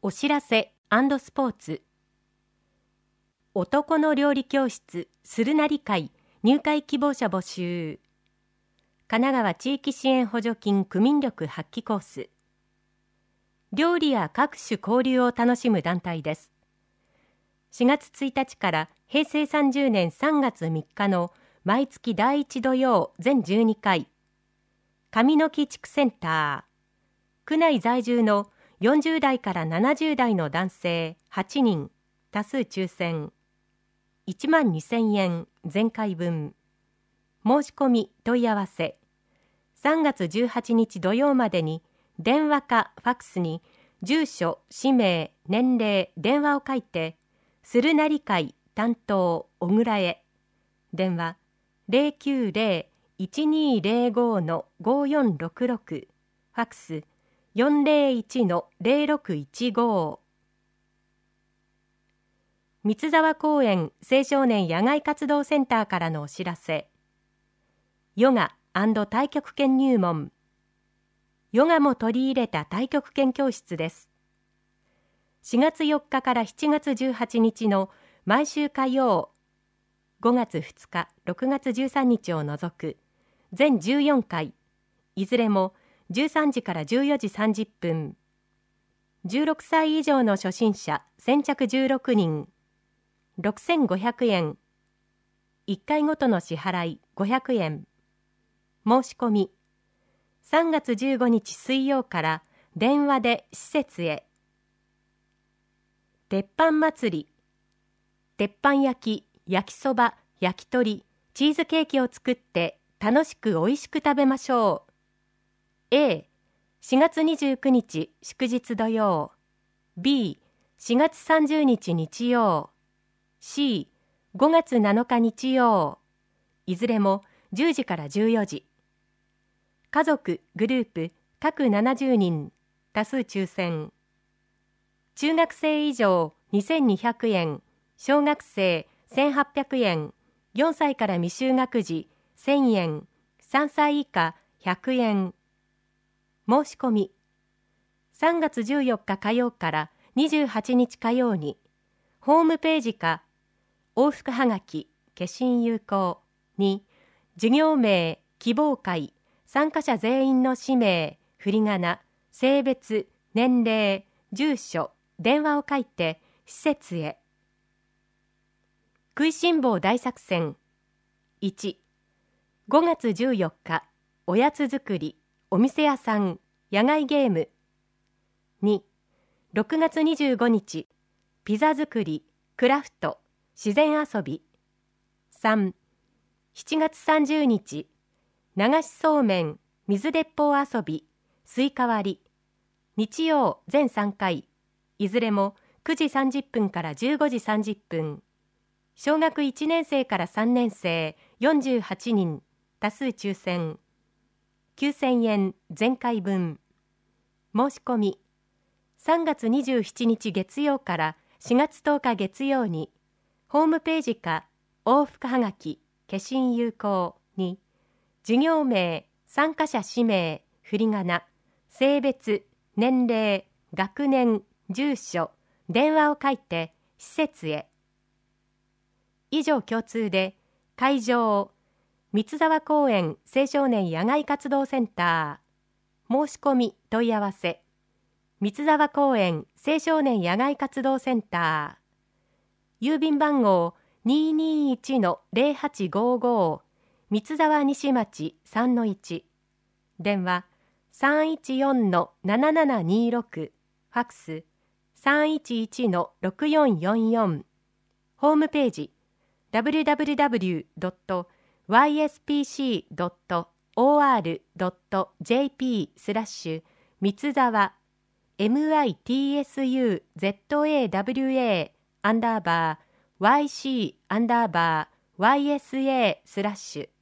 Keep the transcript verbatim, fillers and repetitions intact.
お知らせ&スポーツ。男の料理教室するなり会入会希望者募集。神奈川地域支援補助金区民力発揮コース。料理や各種交流を楽しむ団体です。しがつついたちからへいせいさんじゅうねんさんがつみっかの毎月だいいち土曜全じゅうにかい、上野木地区センター、区内在住のよんじゅうだいからななじゅうだいの男性はちにん、多数抽選、いちまんにせんえん全回分。申し込み問い合わせ、さんがつじゅうはちにち土曜までに電話かファックスに住所、氏名、年齢、電話を書いて、するなり会担当小倉へ。電話 ゼロきゅうゼロ いちにーゼロご のごよんろくろく、ファックスよんゼロいちのゼロろくいちご。三ツ沢公園青少年野外活動センターからのお知らせ。ヨガ&太極拳入門。ヨガも取り入れた太極拳教室です。しがつよっかからしちがつじゅうはちにちの毎週火曜、ごがつふつか、ろくがつじゅうさんにちを除く全じゅうよんかい、いずれもじゅうさんじからじゅうよじさんじゅっぷん。じゅうろくさい以上の初心者先着じゅうろくにん、ろくせんごひゃくえん。いっかいごとの支払いごひゃくえん。申し込みさんがつじゅうごにち水曜から電話で施設へ。鉄板祭り。鉄板焼き、焼きそば、焼き鳥、チーズケーキを作って楽しくおいしく食べましょう。A、しがつにじゅうくにち祝日土曜。B、しがつさんじゅうにち日曜。C、ごがつなのか日曜。いずれもじゅうじからじゅうよじ。家族、グループ、各ななじゅうにん、多数抽選。中学生以上にせんにひゃくえん、小学生せんはっぴゃくえん、よんさいから未就学児せんえん、さんさい以下ひゃくえん。申し込みさんがつじゅうよっか火曜からにじゅうはちにち火曜にホームページか往復はがき消印有効に授業名、希望会、参加者全員の氏名、振り仮名、性別、年齢、住所、電話を書いて施設へ。食いしん坊大作戦。いち、ごがつじゅうよっかおやつ作り、お店屋さん、野外ゲーム。に、ろくがつにじゅうごにちピザ作り、クラフト、自然遊び。さん、しちがつさんじゅうにち流しそうめん、水鉄砲遊び、スイカ割り。日曜全さんかい、いずれもくじさんじゅっぷんからじゅうごじさんじゅっぷん。小学いちねんせいからさんねんせいよんじゅうはちにん、多数抽選。きゅうせんえん全回分。申し込みさんがつにじゅうしちにち月曜からしがつとおか月曜にホームページか往復はがき消印有効に授業名、参加者氏名、振り仮名、性別、年齢、学年、住所、電話を書いて施設へ。以上共通で会場三ツ沢公園青少年野外活動センター。申し込み問い合わせ三ツ沢公園青少年野外活動センター。郵便番号 にーにーいちのゼロはちごーごー 三ツ沢西町 さんのいち。電話 さんいちよんのななななにーろく、ファックス さんいちいちのろくよんよんよん。ホームページ ダブリュダブリュダブリュドットワイエスピーシードットオーアールドットジェーピー スラッシュ三ツ沢 ミツザ アンダーバー ワイシー アンダーバー ワイエスエー スラッシュ